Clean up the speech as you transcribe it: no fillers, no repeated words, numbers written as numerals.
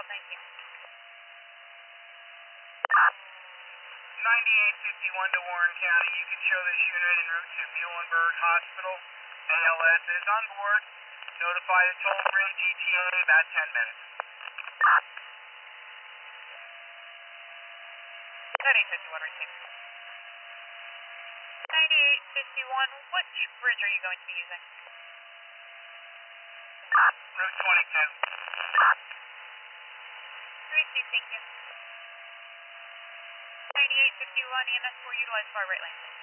thank you. 9851 to Warren County. You can show this unit en route to Muhlenberg Hospital. ALS is on board. Notify the toll-free GTA about 10 minutes. 9851, receive. 9851, which bridge are you going to be using? Route 22. Receive, thank you. 9851, EMS 4, utilize far right lane.